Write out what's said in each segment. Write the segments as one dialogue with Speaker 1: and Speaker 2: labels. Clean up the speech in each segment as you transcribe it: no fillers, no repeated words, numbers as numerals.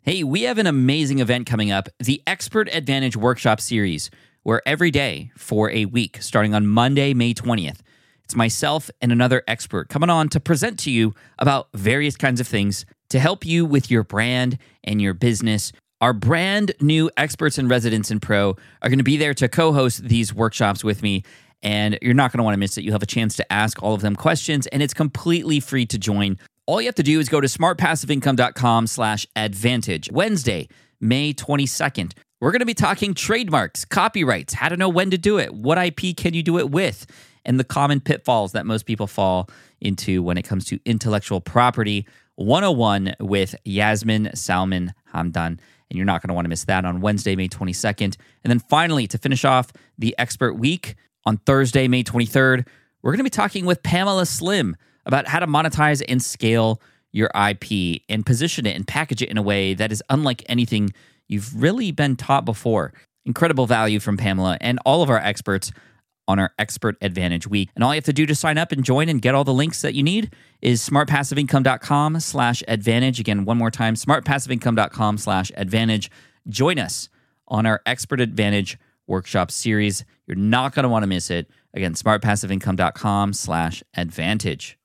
Speaker 1: Hey, we have an amazing event coming up, the Expert Advantage Workshop Series, where every day for a week, starting on Monday, May 20th, it's myself and another expert coming on to present to you about various kinds of things to help you with your brand and your business. Our brand new experts and residents in Pro are going to be there to co-host these workshops with me, and you're not going to want to miss it. You'll have a chance to ask all of them questions, and it's completely free to join. All you have to do is go to smartpassiveincome.com/advantage. Wednesday, May 22nd. We're going to be talking trademarks, copyrights, how to know when to do it, what IP can you do it with, and the common pitfalls that most people fall into when it comes to intellectual property 101 with Yasmin Salman Hamdan. And you're not going to want to miss that on Wednesday, May 22nd. And then finally, to finish off the Expert Week, on Thursday, May 23rd, we're going to be talking with Pamela Slim about how to monetize and scale your IP and position it and package it in a way that is unlike anything you've really been taught before. Incredible value from Pamela and all of our experts on our Expert Advantage Week. And all you have to do to sign up and join and get all the links that you need is smartpassiveincome.com/advantage. Again, one more time, smartpassiveincome.com/advantage. Join us on our Expert Advantage Workshop Series. You're not going to want to miss it. Again, smartpassiveincome.com/advantage.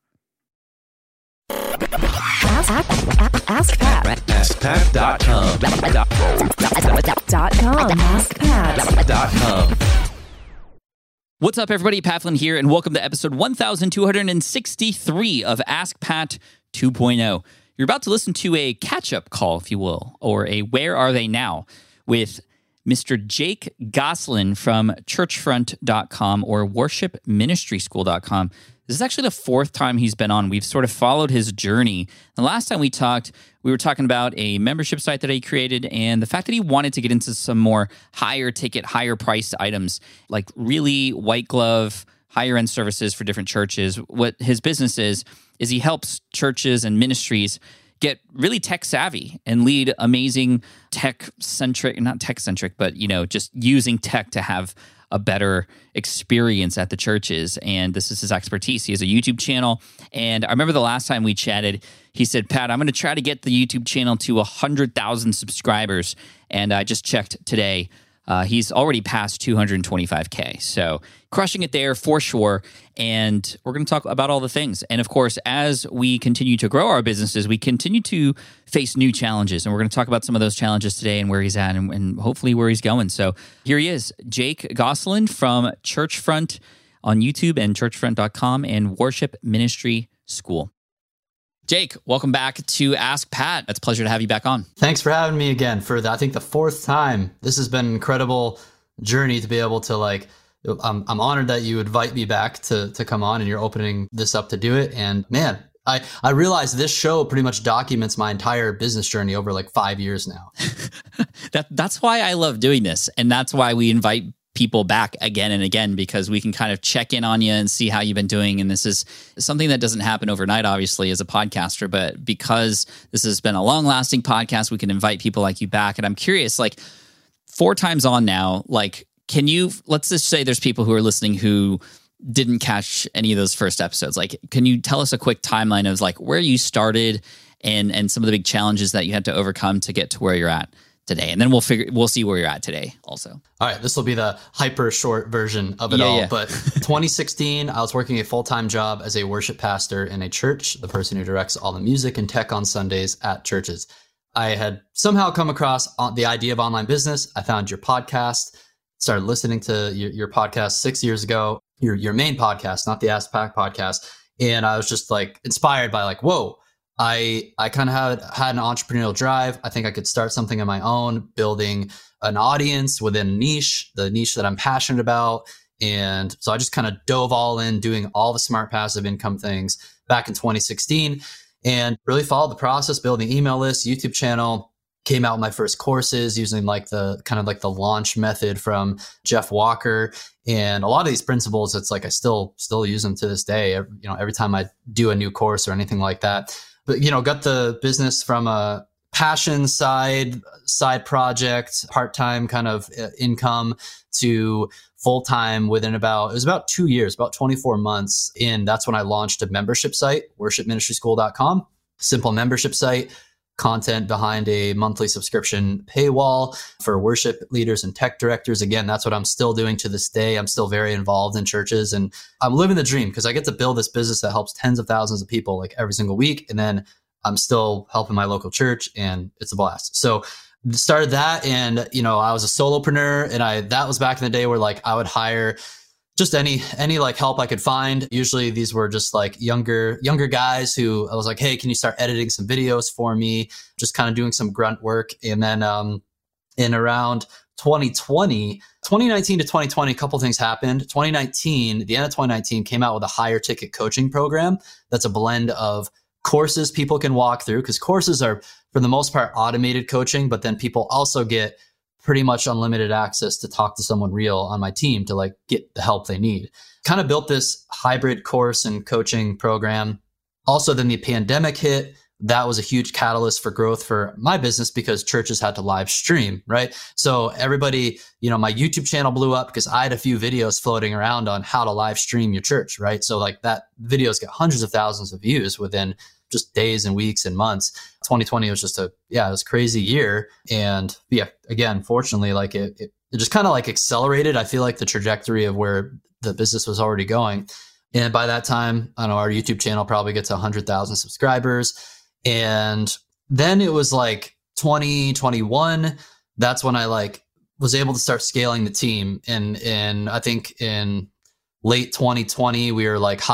Speaker 2: AskPat.com. AskPat.com.
Speaker 1: What's up, everybody? Pat Flynn here, and welcome to episode 1263 of Ask Pat 2.0. You're about to listen to a catch-up call, if you will, or a Where Are They Now, with Mr. Jake Goslin from churchfront.com or worshipministryschool.com. This is actually the fourth time he's been on. We've sort of followed his journey. The last time we talked, we were talking about a membership site that he created and the fact that he wanted to get into some more higher ticket, higher priced items, like really white glove, higher end services for different churches. What his business is he helps churches and ministries get really tech savvy and lead amazing not tech centric, but just using tech to have a better experience at the churches. And this is his expertise. He has a YouTube channel. And I remember the last time we chatted, he said, Pat, I'm going to try to get the YouTube channel to 100,000 subscribers. And I just checked today. He's already passed 225K. So crushing it there for sure. And we're going to talk about all the things. And of course, as we continue to grow our businesses, we continue to face new challenges. And we're going to talk about some of those challenges today and where he's at and hopefully where he's going. So here he is, Jake Goslin from Churchfront on YouTube and churchfront.com and Worship Ministry School. Jake, welcome back to Ask Pat. It's a pleasure to have you back on.
Speaker 3: Thanks for having me again for I think the fourth time. This has been an incredible journey to be able to I'm honored that you invite me back to come on and you're opening this up to do it. And man, I realize this show pretty much documents my entire business journey over 5 years now.
Speaker 1: That's why I love doing this. And that's why we invite people back again and again, because we can kind of check in on you and see how you've been doing. And this is something that doesn't happen overnight, obviously, as a podcaster, but because this has been a long lasting podcast, we can invite people like you back. And I'm curious, 4 times on now, let's just say there's people who are listening who didn't catch any of those first episodes. Can you tell us a quick timeline of where you started and some of the big challenges that you had to overcome to get to where you're at today? And then we'll see where you're at today also.
Speaker 3: All right, this will be the hyper short version of it all. Yeah. But 2016, I was working a full-time job as a worship pastor in a church, the person who directs all the music and tech on Sundays at churches. I had somehow come across the idea of online business. I found your podcast, started listening to your podcast 6 years ago, your main podcast, not the Ask Pat podcast. And I was just inspired by whoa, I kind of had an entrepreneurial drive. I think I could start something of my own, building an audience within the niche that I'm passionate about. And so I just kind of dove all in, doing all the smart passive income things back in 2016 and really followed the process, building email lists, YouTube channel, came out with my first courses using the launch method from Jeff Walker. And a lot of these principles, it's I still use them to this day, every time I do a new course or anything like that. But, got the business from a passion side project, part-time kind of income to full-time within it was about 2 years, about 24 months in. That's when I launched a membership site, worshipministryschool.com, simple membership site. content behind a monthly subscription paywall for worship leaders and tech directors. Again, that's what I'm still doing to this day. I'm still very involved in churches, and I'm living the dream because I get to build this business that helps tens of thousands of people like every single week. And then I'm still helping my local church, and it's a blast. So started that, and I was a solopreneur, and that was back in the day where like I would hire just any like help I could find. Usually these were just like younger guys who I was like, hey, can you start editing some videos for me? Just kind of doing some grunt work. And then in around 2019 to 2020, a couple things happened. The end of 2019 came out with a higher ticket coaching program. That's a blend of courses people can walk through, because courses are for the most part automated coaching, but then people also get pretty much unlimited access to talk to someone real on my team to like get the help they need. Kind of built this hybrid course and coaching program. Also, then the pandemic hit. That was a huge catalyst for growth for my business because churches had to live stream, right? So everybody, my YouTube channel blew up because I had a few videos floating around on how to live stream your church, right? So like that videos get hundreds of thousands of views within just days and weeks and months. 2020 was just it was a crazy year. And again, fortunately, like it just kind of like accelerated, I feel like, the trajectory of where the business was already going. And by that time, I don't know, our YouTube channel probably gets 100,000 subscribers. And then it was like 2021. That's when I like was able to start scaling the team. And I think in late 2020, we were like a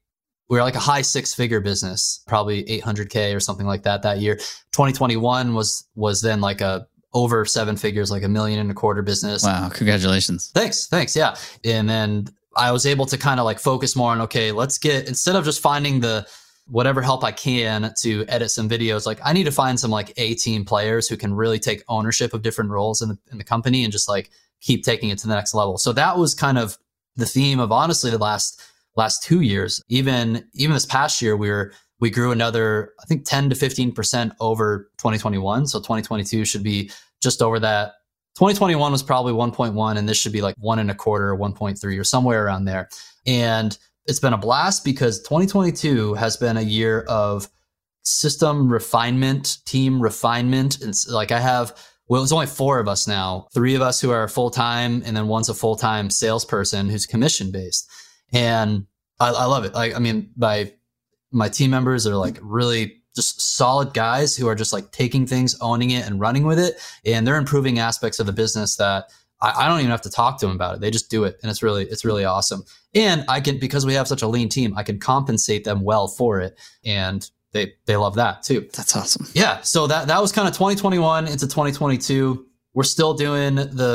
Speaker 3: high six-figure business, probably 800K or something like that year. 2021 was then like over seven figures, like $1.25 million business.
Speaker 1: Wow. Congratulations.
Speaker 3: Thanks. Yeah. And then I was able to kind of like focus more on, okay, instead of just finding the whatever help I can to edit some videos, like I need to find some like A-team players who can really take ownership of different roles in the company and just like keep taking it to the next level. So that was kind of the theme of honestly the last 2 years. Even this past year, we grew another, I think 10 to 15% over 2021. So 2022 should be just over that. 2021 was probably 1.1, and this should be like 1.25 or 1.3 or somewhere around there. And it's been a blast because 2022 has been a year of system refinement, team refinement. It's like it's only 4 of us now, 3 of us who are full-time, and then one's a full-time salesperson who's commission-based. And I love it. I mean, my team members are like really just solid guys who are just like taking things, owning it, and running with it. And they're improving aspects of the business that I don't even have to talk to them about it. They just do it. And it's really awesome. And because we have such a lean team, I can compensate them well for it. And they love that too.
Speaker 1: That's awesome.
Speaker 3: Yeah. So that was kind of 2021 into 2022. We're still doing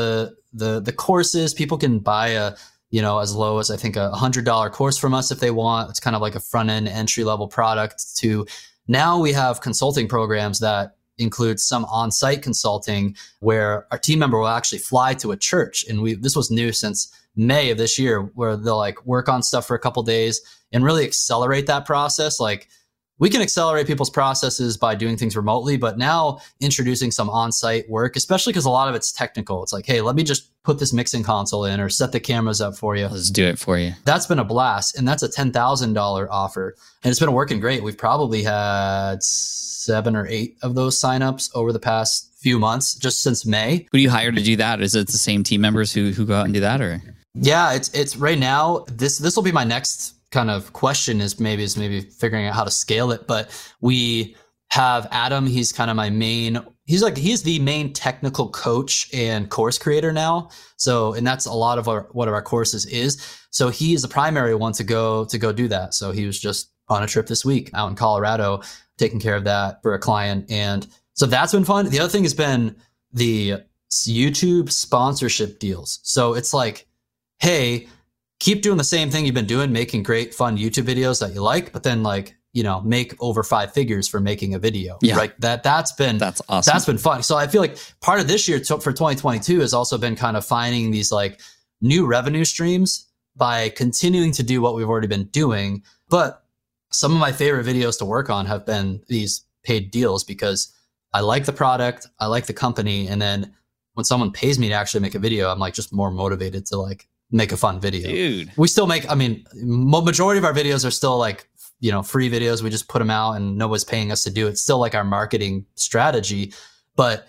Speaker 3: the courses. People can buy as low as I think a $100 course from us if they want. It's kind of like a front end entry level product to now we have consulting programs that include some on-site consulting where our team member will actually fly to a church. And this was new since May of this year, where they'll like work on stuff for a couple days and really accelerate that process. Like we can accelerate people's processes by doing things remotely, but now introducing some on-site work, especially because a lot of it's technical. It's like, hey, let me just put this mixing console in or set the cameras up for you.
Speaker 1: Let's do it for you.
Speaker 3: That's been a blast. And that's a $10,000 offer. And it's been working great. We've probably had 7 or 8 of those signups over the past few months, just since May.
Speaker 1: Who do you hire to do that? Is it the same team members who go out and do that, or?
Speaker 3: Yeah, it's right now. This will be my next kind of question is maybe figuring out how to scale it. But we have Adam. He's kind of my main. He's the main technical coach and course creator now. So, and that's a lot of what our courses is. So he is the primary one to go do that. So he was just on a trip this week out in Colorado, taking care of that for a client. And so that's been fun. The other thing has been the YouTube sponsorship deals. So it's like, hey, keep doing the same thing you've been doing, making great, fun YouTube videos that you like, but then like, make over 5 figures for making a video.
Speaker 1: Yeah.
Speaker 3: Right. That's awesome. That's been fun. So I feel like part of this year for 2022 has also been kind of finding these like new revenue streams by continuing to do what we've already been doing. But some of my favorite videos to work on have been these paid deals because I like the product, I like the company. And then when someone pays me to actually make a video, I'm like just more motivated to like make a fun video.
Speaker 1: Dude.
Speaker 3: We still make, majority of our videos are still like free videos. We just put them out and nobody's paying us to do it. It's still like our marketing strategy, but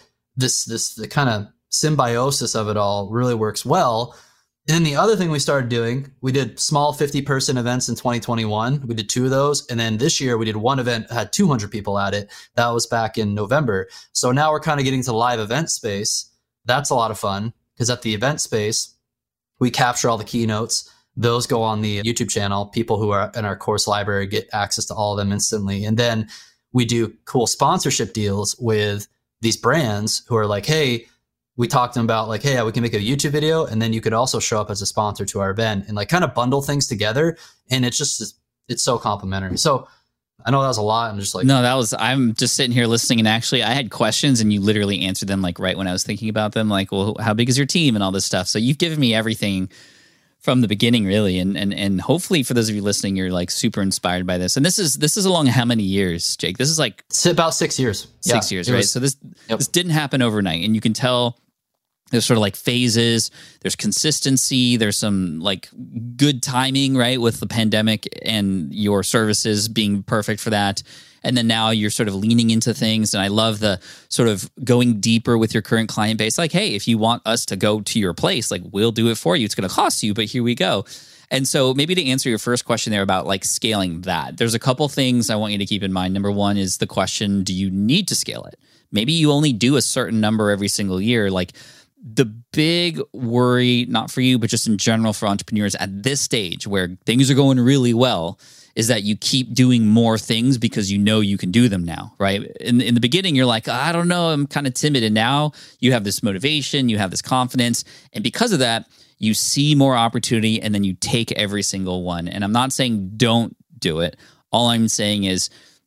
Speaker 3: the kind of symbiosis of it all really works well. And then the other thing we started doing, we did small 50-person events in 2021. We did 2 of those. And then this year we did one event that had 200 people at it. That was back in November. So now we're kind of getting to the live event space. That's a lot of fun because at the event space, we capture all the keynotes. Those go on the YouTube channel. People who are in our course library get access to all of them instantly. And then we do cool sponsorship deals with these brands who are like, hey, we talked to them about like, hey, we can make a YouTube video and then you could also show up as a sponsor to our event and like kind of bundle things together. And it's so complimentary. So I know that was a lot. I'm just like,
Speaker 1: no, I'm just sitting here listening. And actually I had questions and you literally answered them like right when I was thinking about them, like, well, how big is your team and all this stuff? So you've given me everything from the beginning, really. And hopefully for those of you listening, you're like super inspired by this. And this is along how many years, Jake? This is like
Speaker 3: it's about 6 years.
Speaker 1: 6 years, right? So this didn't happen overnight. And you can tell there's sort of like phases, there's consistency, there's some like good timing, right? With the pandemic and your services being perfect for that. And then now you're sort of leaning into things. And I love the sort of going deeper with your current client base. Like, hey, if you want us to go to your place, like we'll do it for you. It's going to cost you, but here we go. And so maybe to answer your first question there about like scaling that, there's a couple things I want you to keep in mind. Number one is the question, do you need to scale it? Maybe you only do a certain number every single year. Like the big worry, not for you, but just in general for entrepreneurs at this stage where things are going really well, is that you keep doing more things because you know you can do them now, right? In the beginning, you're like, I don't know, I'm kind of timid. And now you have this motivation, you have this confidence. And because of that, you see more opportunity and then you take every single one. And I'm not saying don't do it. All I'm saying is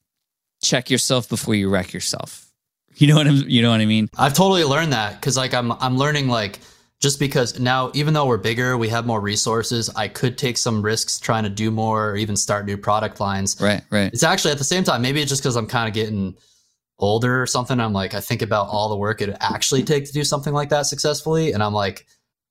Speaker 1: check yourself before you wreck yourself. You know what I mean?
Speaker 3: I've totally learned that because like I'm learning like just because now even though we're bigger, we have more resources, I could take some risks trying to do more or even start new product lines.
Speaker 1: Right.
Speaker 3: It's actually at the same time, maybe it's just because I'm kind of getting older or something. I'm like, I think about all the work it would actually take to do something like that successfully. And I'm like,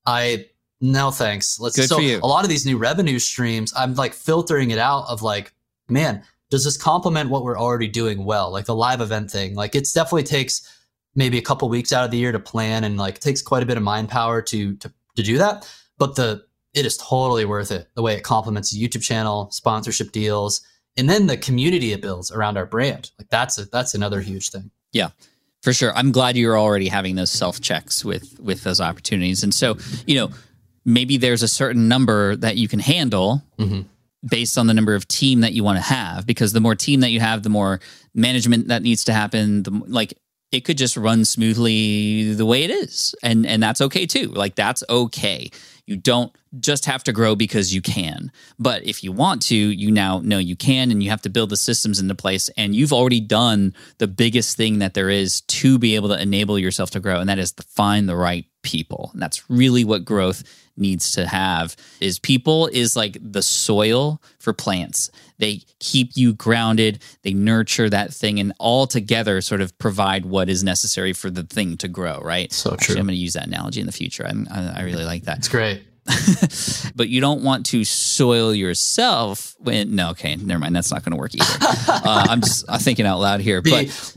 Speaker 3: no, thanks.
Speaker 1: Good for you.
Speaker 3: A lot of these new revenue streams, I'm like filtering it out of like, man, does this complement what we're already doing well? Like the live event thing, like it's definitely takes maybe a couple weeks out of the year to plan and like takes quite a bit of mind power to do that. But it is totally worth it. The way it complements the YouTube channel, sponsorship deals, and then the community it builds around our brand. Like that's another huge thing.
Speaker 1: Yeah, for sure. I'm glad you're already having those self-checks with those opportunities. And so, maybe there's a certain number that you can handle based on the number of team that you want to have, because the more team that you have, the more management that needs to happen. It could just run smoothly the way it is. And that's okay too. Like that's okay. You don't just have to grow because you can. But if you want to, you now know you can, and you have to build the systems into place. And you've already done the biggest thing that there is to be able to enable yourself to grow. And that is to find the right people. And that's really what growth needs to have. Is people is like the soil for plants. They keep you grounded, they nurture that thing, and all together sort of provide what is necessary for the thing to grow, right?
Speaker 3: So true.
Speaker 1: Actually, I'm going to use that analogy in the future. I really like that.
Speaker 3: It's great.
Speaker 1: But you don't want to soil yourself okay, never mind. That's not going to work either. I'm thinking out loud here.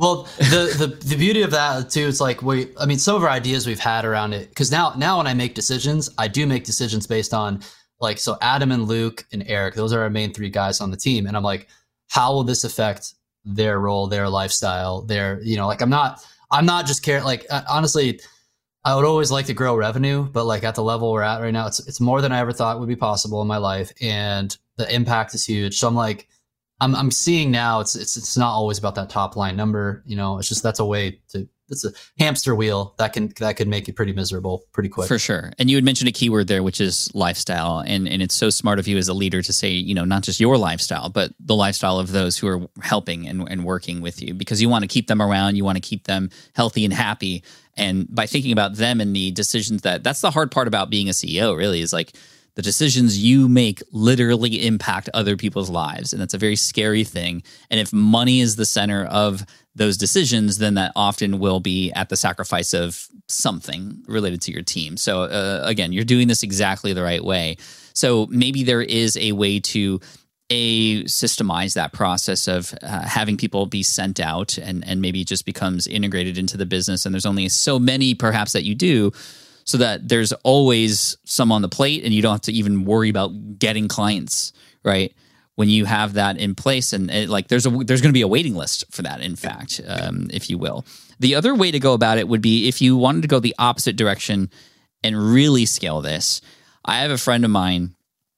Speaker 3: The beauty of that too, it's like some of our ideas we've had around it, because now when I make decisions, I do make decisions based on like, so Adam and Luke and Eric, those are our main 3 guys on the team. And I'm like, how will this affect their role, their lifestyle, I'm not just care. Like, honestly, I would always like to grow revenue, but like at the level we're at right now, it's more than I ever thought would be possible in my life. And the impact is huge. So I'm like, I'm seeing now it's not always about that top line number. It's just, it's a hamster wheel that could make you pretty miserable pretty quick.
Speaker 1: For sure. And you had mentioned a keyword there, which is lifestyle. And it's so smart of you as a leader to say, not just your lifestyle, but the lifestyle of those who are helping and working with you, because you want to keep them around. You want to keep them healthy and happy. And by thinking about them and the decisions that's the hard part about being a CEO, really, is like the decisions you make literally impact other people's lives. And that's a very scary thing. And if money is the center of those decisions, then that often will be at the sacrifice of something related to your team. So again, you're doing this exactly the right way. So maybe there is a way to systemize that process of having people be sent out and maybe it just becomes integrated into the business. And there's only so many perhaps that you do, so that there's always some on the plate and you don't have to even worry about getting clients, right? When you have that in place, and there's going to be a waiting list for that, in fact, if you will. The other way to go about it would be if you wanted to go the opposite direction and really scale this. I have a friend of mine.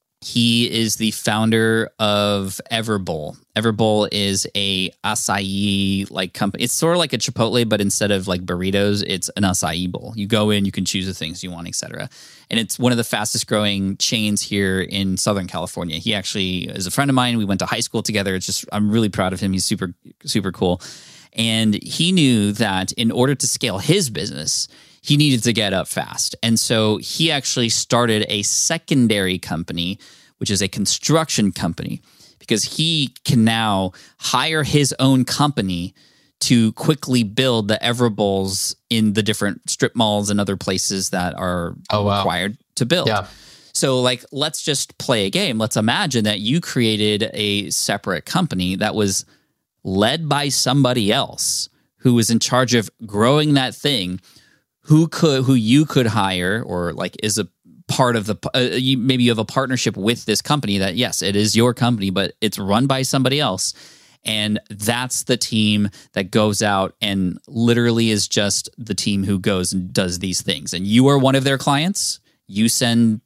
Speaker 1: He is the founder of Everbowl. Everbowl is a acai like company. It's sort of like a Chipotle, but instead of like burritos, it's an acai bowl. You go in, you can choose the things you want, etc. And it's one of the fastest growing chains here in Southern California. He actually is a friend of mine. We went to high school together. I'm really proud of him. He's super, super cool. And he knew that in order to scale his business, he needed to get up fast. And so he actually started a secondary company, which is a construction company, because he can now hire his own company to quickly build the Everbowls in the different strip malls and other places that are required to build. Yeah. So let's just play a game. Let's imagine that you created a separate company that was led by somebody else who was in charge of growing that thing, who you could hire, or is a part of the maybe you have a partnership with this company that, yes, it is your company, but it's run by somebody else, and that's the team that goes out and literally is just the team who goes and does these things. And you are one of their clients. You send,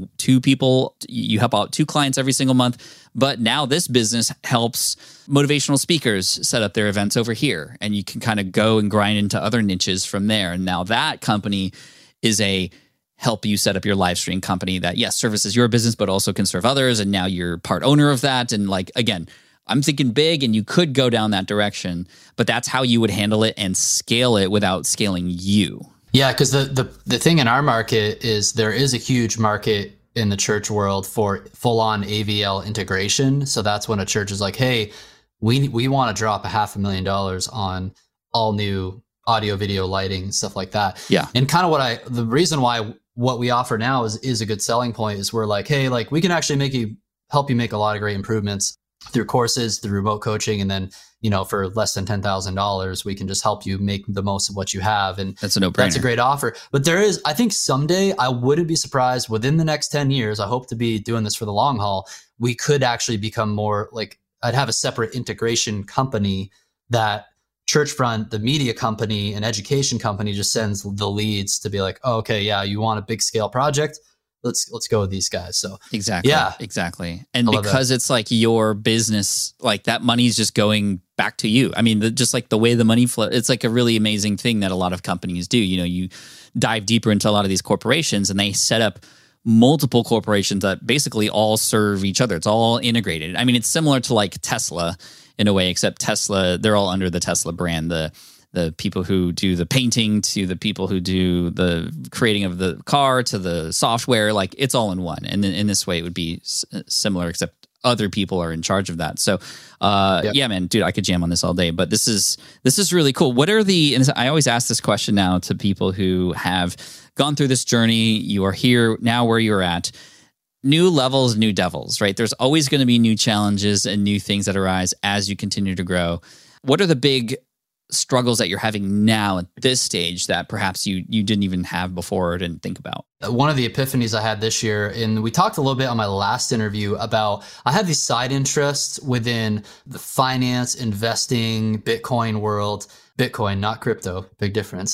Speaker 1: 2 people, you help out 2 clients every single month. But now this business helps motivational speakers set up their events over here. And you can kind of go and grind into other niches from there. And now that company is a help you set up your live stream company that, yes, services your business, but also can serve others. And now you're part owner of that. And again, I'm thinking big, and you could go down that direction, but that's how you would handle it and scale it without scaling you.
Speaker 3: Yeah, because the thing in our market is there is a huge market in the church world for full-on AVL integration. So that's when a church is like, hey, we want to drop $500,000 on all new audio, video, lighting, stuff like that.
Speaker 1: Yeah.
Speaker 3: And kind of the reason why what we offer now is a good selling point is we're like, hey, we can actually help you make a lot of great improvements through courses, through remote coaching, and then for less than $10,000, we can just help you make the most of what you have. And
Speaker 1: that's a no-brainer.
Speaker 3: That's a great offer. But I think someday, I wouldn't be surprised, within the next 10 years, I hope to be doing this for the long haul, we could actually become more I'd have a separate integration company that Churchfront, the media company and education company, just sends the leads to be like, oh, okay, yeah, you want a big scale project? Let's go with these guys. So
Speaker 1: exactly. Yeah, exactly. And because it's your business, that money's just going back to you. I mean, just the way the money flows, it's a really amazing thing that a lot of companies do. You dive deeper into a lot of these corporations, and they set up multiple corporations that basically all serve each other. It's all integrated. I mean, it's similar to Tesla in a way, except Tesla, they're all under the Tesla brand. The people who do the painting to the people who do the creating of the car to the software, it's all in one. And in this way, it would be similar, except other people are in charge of that. So, yeah, man, dude, I could jam on this all day. But this is really cool. What are and I always ask this question now to people who have gone through this journey. You are here now where you're at. New levels, new devils, right? There's always going to be new challenges and new things that arise as you continue to grow. What are the big struggles that you're having now at this stage that perhaps you didn't even have before or didn't think about?
Speaker 3: One of the epiphanies I had this year, and we talked a little bit on my last interview about, I have these side interests within the finance, investing, Bitcoin world. Bitcoin, not crypto, big difference.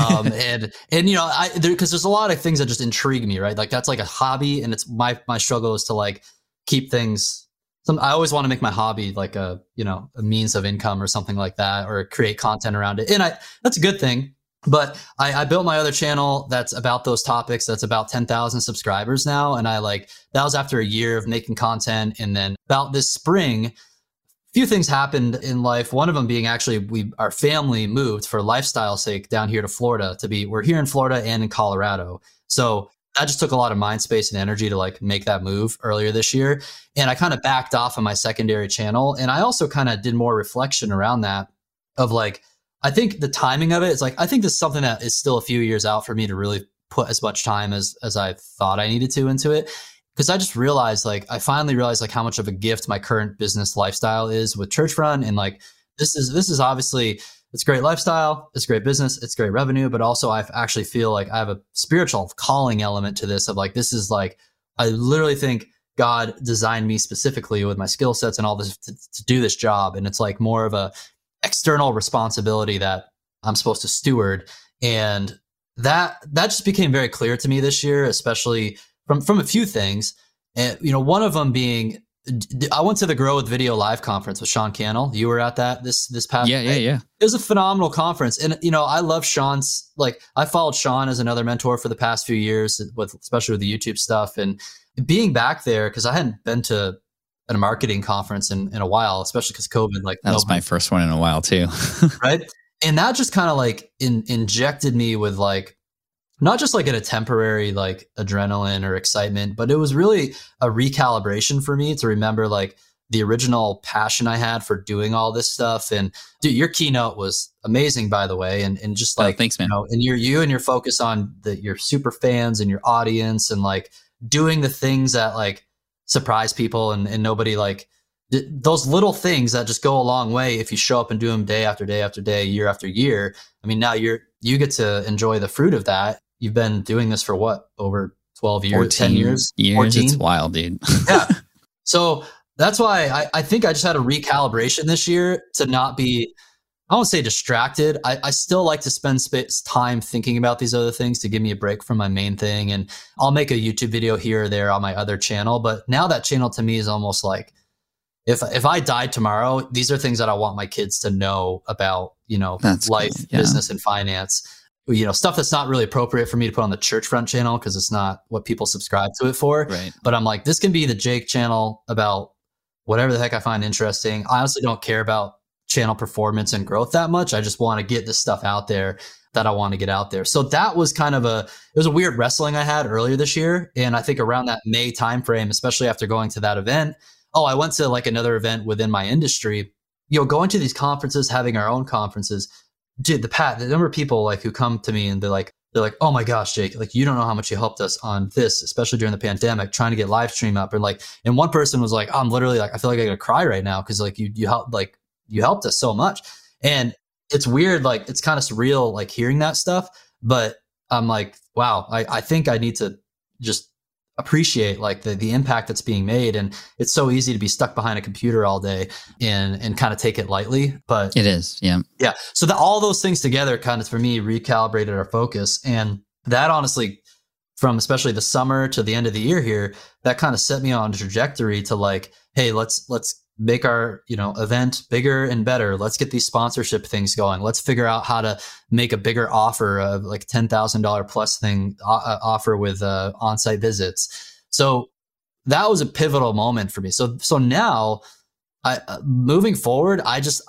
Speaker 3: And because there's a lot of things that just intrigue me, right? That's a hobby, and it's my struggle is to keep things. I always want to make my hobby a means of income or something like that, or create content around it. And that's a good thing. But I built my other channel that's about those topics. That's about 10,000 subscribers now. And that was after a year of making content. And then about this spring, a few things happened in life. One of them being actually our family moved for lifestyle sake down here to Florida we're here in Florida and in Colorado. So that just took a lot of mind space and energy to make that move earlier this year. And I kind of backed off on my secondary channel. And I also kind of did more reflection around that of I think the timing of it is I think this is something that is still a few years out for me to really put as much time as I thought I needed to into it. because I just realized, like, I finally realized like how much of a gift my current business lifestyle is with Churchfront. And like, this is obviously, it's great lifestyle, it's great business, it's great revenue, but also I actually feel like I have a spiritual calling element to this of like, this is like, I literally think God designed me specifically with my skill sets and all this to do this job. And it's like more of a external responsibility that I'm supposed to steward. And that just became very clear to me this year, especially from a few things. And, you know, one of them being, I went to the Grow with Video Live conference with Sean Cannell. You were at that this past
Speaker 1: Yeah.
Speaker 3: It was a phenomenal conference. And, you know, I love Sean's, like, I followed Sean as another mentor for the past few years, especially with the YouTube stuff. And being back there, because I hadn't been to a marketing conference in a while, especially because COVID. Like,
Speaker 1: that was my first one in a while too.
Speaker 3: Right. And that just kind of like injected me with like, not just like a temporary like adrenaline or excitement, but it was really a recalibration for me to remember like the original passion I had for doing all this stuff. And dude, your keynote was amazing, by the way. And just like,
Speaker 1: thanks, man.
Speaker 3: You know, and you and your focus on your super fans and your audience and like doing the things that like surprise people and nobody like those little things that just go a long way if you show up and do them day after day after day, year after year. I mean, now you get to enjoy the fruit of that. You've been doing this for what, over 12 years, 10 years? 14?
Speaker 1: It's wild, dude.
Speaker 3: Yeah. So that's why I think I just had a recalibration this year to not be, I won't say distracted. I still like to spend time thinking about these other things to give me a break from my main thing. And I'll make a YouTube video here or there on my other channel. But now that channel to me is almost like, if I died tomorrow, these are things that I want my kids to know about, you know, life, cool. Business, and finance. You know, stuff that's not really appropriate for me to put on the Churchfront channel because it's not what people subscribe to it for.
Speaker 1: Right.
Speaker 3: But I'm like, this can be the Jake channel about whatever the heck I find interesting. I honestly don't care about channel performance and growth that much. I just want to get this stuff out there that I want to get out there. So that was kind of it was a weird wrestling I had earlier this year. And I think around that May timeframe, especially after going to that event, I went to like another event within my industry, you know, going to these conferences, having our own conferences. Dude, the number of people like who come to me and they're like, oh my gosh, Jake, like, you don't know how much you helped us on this, especially during the pandemic, trying to get live stream up. Or like, and one person was like, I'm literally like, I feel like I gotta cry right now. Cause like you helped us so much. And it's weird. Like, it's kind of surreal, like hearing that stuff, but I'm like, wow, I think I need to just appreciate like the impact that's being made. And it's so easy to be stuck behind a computer all day and kind of take it lightly, but
Speaker 1: it is. Yeah.
Speaker 3: So all those things together kind of, for me, recalibrated our focus. And that honestly, from especially the summer to the end of the year here, that kind of set me on a trajectory to like, hey, let's make our, you know, event bigger and better. Let's get these sponsorship things going. Let's figure out how to make a bigger offer of like $10,000 plus thing offer with on-site visits. So that was a pivotal moment for me. So now moving forward,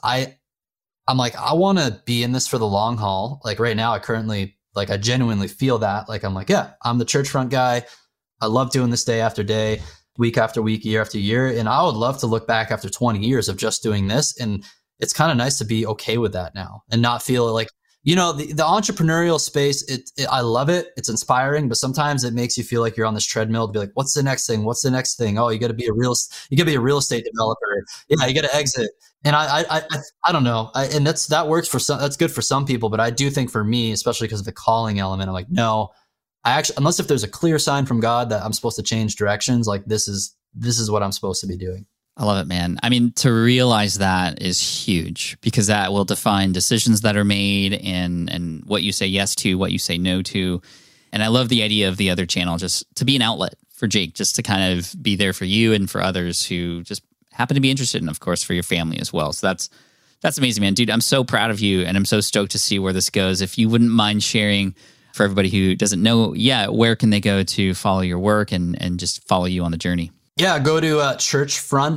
Speaker 3: I'm like, I want to be in this for the long haul. Like right now, I genuinely feel that. Like, I'm like, yeah, I'm the Churchfront guy. I love doing this day after day, week after week, year after year. And I would love to look back after 20 years of just doing this. And it's kind of nice to be okay with that now and not feel like, you know, the entrepreneurial space, I love it. It's inspiring, but sometimes it makes you feel like you're on this treadmill to be like, what's the next thing? What's the next thing? Oh, you got to be a real estate developer. Yeah. You got to exit. And I don't know. And that works for some, that's good for some people, but I do think for me, especially because of the calling element, I'm like, no, unless if there's a clear sign from God that I'm supposed to change directions, like this is what I'm supposed to be doing.
Speaker 1: I love it, man. I mean, to realize that is huge because that will define decisions that are made and what you say yes to, what you say no to. And I love the idea of the other channel, just to be an outlet for Jake, just to kind of be there for you and for others who just happen to be interested, and of course for your family as well. So that's amazing, man. Dude, I'm so proud of you and I'm so stoked to see where this goes. If you wouldn't mind sharing for everybody who doesn't know yet, where can they go to follow your work and just follow you on the journey?
Speaker 3: Yeah, go to Churchfront,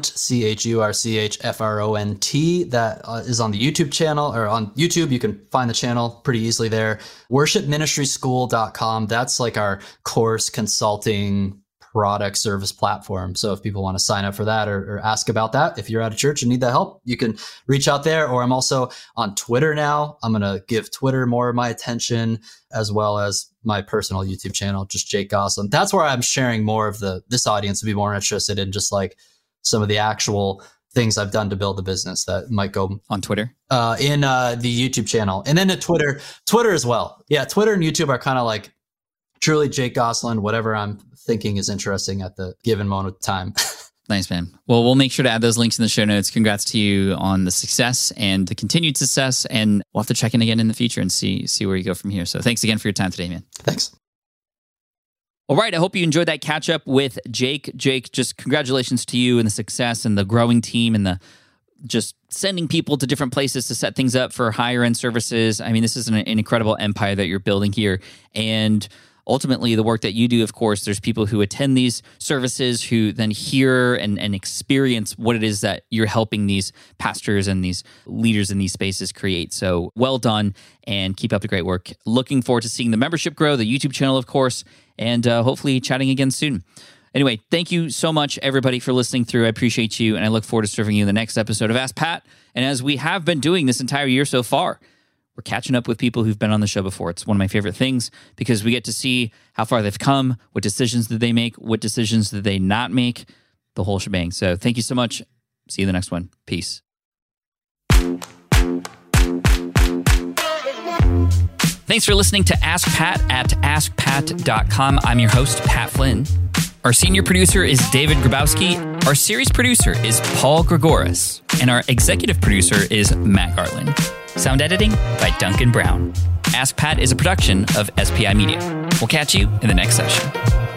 Speaker 3: CHURCHFRONT. That is on the YouTube channel, or on YouTube. You can find the channel pretty easily there. Worshipministryschool.com. That's like our course consulting product service platform. So if people want to sign up for that or ask about that, if you're at a church and need that help, you can reach out there. Or I'm also on Twitter now. I'm going to give Twitter more of my attention, as well as my personal YouTube channel, just Jake Goslin. That's where I'm sharing more of this audience to be more interested in just like some of the actual things I've done to build the business that might go
Speaker 1: on Twitter,
Speaker 3: in the YouTube channel, and then to Twitter as well. Yeah. Twitter and YouTube are kind of like truly Jake Goslin, whatever I'm thinking is interesting at the given moment of time.
Speaker 1: Nice, man. Well, we'll make sure to add those links in the show notes. Congrats to you on the success and the continued success. And we'll have to check in again in the future and see where you go from here. So thanks again for your time today, man.
Speaker 3: Thanks.
Speaker 1: All right. I hope you enjoyed that catch up with Jake. Jake, just congratulations to you and the success and the growing team and the just sending people to different places to set things up for higher end services. I mean, this is an incredible empire that you're building here. And ultimately, the work that you do, of course, there's people who attend these services who then hear and experience what it is that you're helping these pastors and these leaders in these spaces create. So well done, and keep up the great work. Looking forward to seeing the membership grow, the YouTube channel, of course, and hopefully chatting again soon. Anyway, thank you so much, everybody, for listening through. I appreciate you, and I look forward to serving you in the next episode of Ask Pat. And as we have been doing this entire year so far, we're catching up with people who've been on the show before. It's one of my favorite things because we get to see how far they've come, what decisions did they make, what decisions did they not make, the whole shebang. So thank you so much. See you in the next one. Peace. Thanks for listening to Ask Pat at askpat.com. I'm your host, Pat Flynn. Our senior producer is David Grabowski. Our series producer is Paul Gregoris. And our executive producer is Matt Garland. Sound editing by Duncan Brown. Ask Pat is a production of SPI Media. We'll catch you in the next session.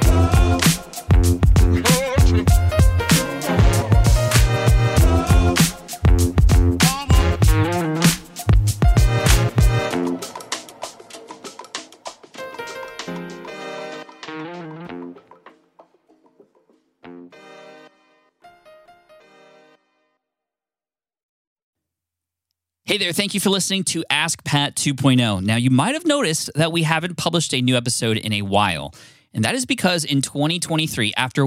Speaker 1: Hey there, thank you for listening to Ask Pat 2.0. Now, you might have noticed that we haven't published a new episode in a while, and that is because in 2023, after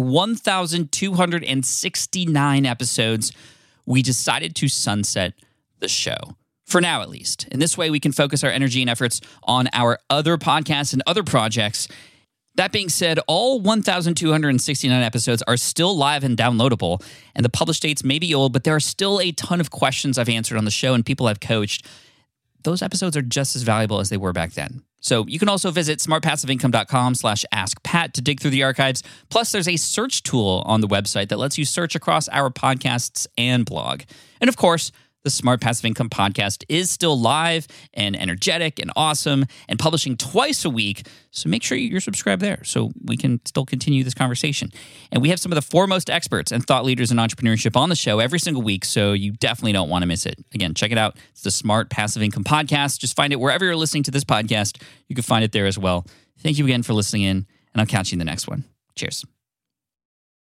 Speaker 1: 1,269 episodes, we decided to sunset the show. For now, at least. In this way, we can focus our energy and efforts on our other podcasts and other projects. That being said, all 1,269 episodes are still live and downloadable, and the published dates may be old, but there are still a ton of questions I've answered on the show and people I've coached. Those episodes are just as valuable as they were back then. So you can also visit smartpassiveincome.com/askpat to dig through the archives. Plus, there's a search tool on the website that lets you search across our podcasts and blog. And of course, the Smart Passive Income podcast is still live and energetic and awesome and publishing twice a week. So make sure you're subscribed there so we can still continue this conversation. And we have some of the foremost experts and thought leaders in entrepreneurship on the show every single week, so you definitely don't want to miss it. Again, check it out. It's the Smart Passive Income podcast. Just find it wherever you're listening to this podcast. You can find it there as well. Thank you again for listening in, and I'll catch you in the next one. Cheers.